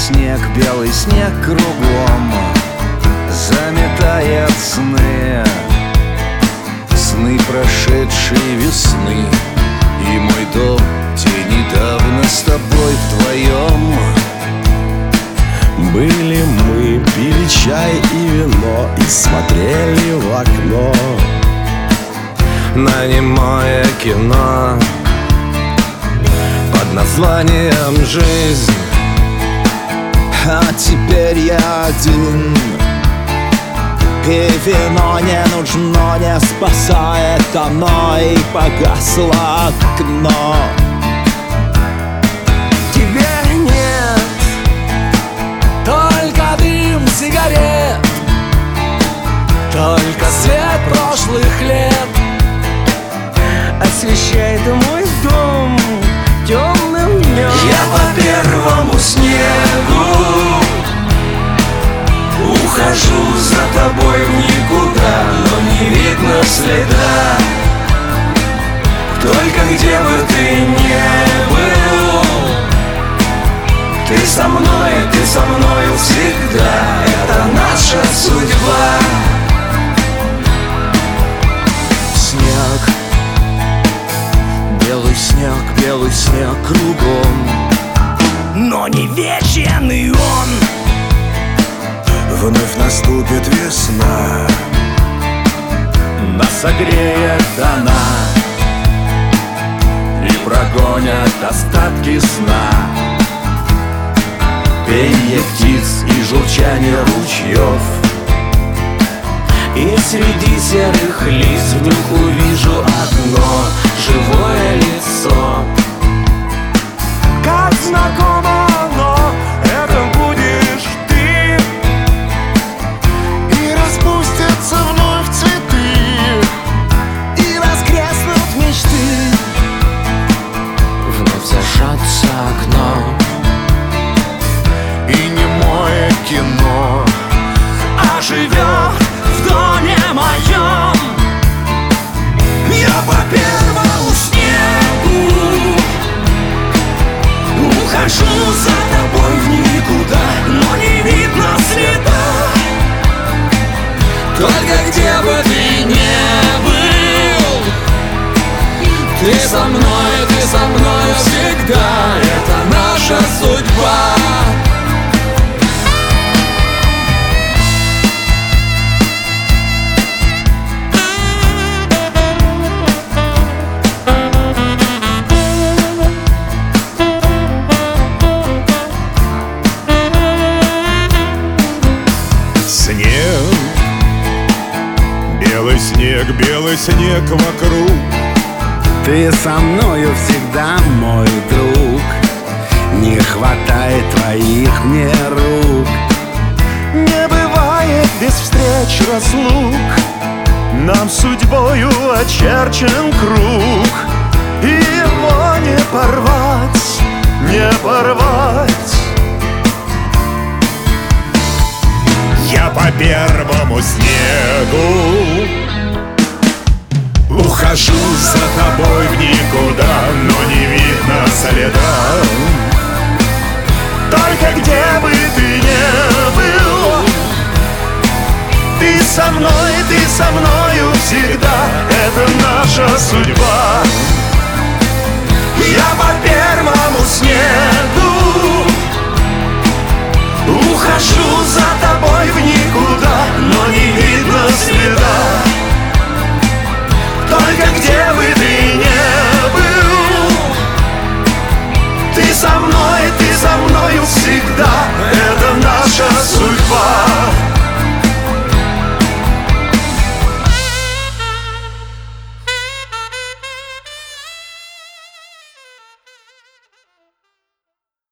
белый снег кругом заметает сны, сны прошедшей весны. И мой дом, где недавно с тобой вдвоем были мы, пили чай и вино и смотрели в окно на немое кино под названием «Жизнь». А теперь я один, и вино не нужно, не спасает оно, и погасло окно. Тебе нет, только дым сигарет, только свет прошлых лет освещает мой дом темным днем. Я по первому снегу ухожу за тобой в никуда, но не видно следа. Только где бы ты ни был, ты со мною всегда. Это наша судьба. Снег, белый снег кругом, но не вечен и он. вновь наступит весна, Нас согреет она и прогонят остатки сна. Пенье птиц и журчание ручьев, и среди серых лист вдруг увижу одно живое лицо. Как знакомо оно, это будешь ты, и распустятся вновь цветы, и воскреснут мечты. Вновь зажжется окно и немое кино Живет в доме моем. Я по первому снегу Ухожу за тобой в никуда, но не видно следа. Только где бы ты ни был, ты со мной всегда. Это наша судьба. Белый снег вокруг, Ты со мною всегда, мой друг. Не хватает твоих мне рук. не бывает без встреч разлук. Нам судьбою очерчен круг, и его не порвать, не порвать. Я по первому снегу ухожу за тобой в никуда, но не видно следа. Только где бы ты ни был, ты со мною всегда. Это наша судьба.